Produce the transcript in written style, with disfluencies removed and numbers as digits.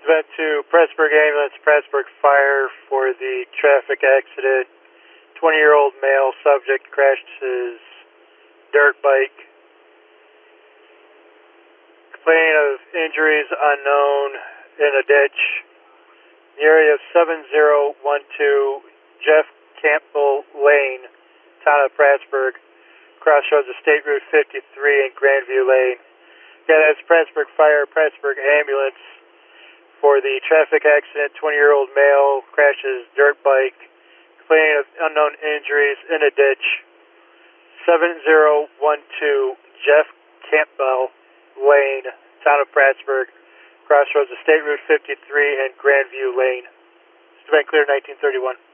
event to Pressburg Ambulance, Pressburg Fire for the traffic accident. 20-year-old male subject crashed his dirt bike. Complaining of injuries unknown in a ditch. The area of 7012 Jeff Campbell Lane, town of Pressburg. Crossroads of State Route 53 and Grandview Lane. Yeah, that's Pressburg Fire, Pressburg Ambulance for the traffic accident. 20-year-old male crashes dirt bike, complaining of unknown injuries in a ditch. 7012 Jeff Campbell Lane, town of Pressburg, crossroads of State Route 53 and Grandview Lane. It's been clear 1931.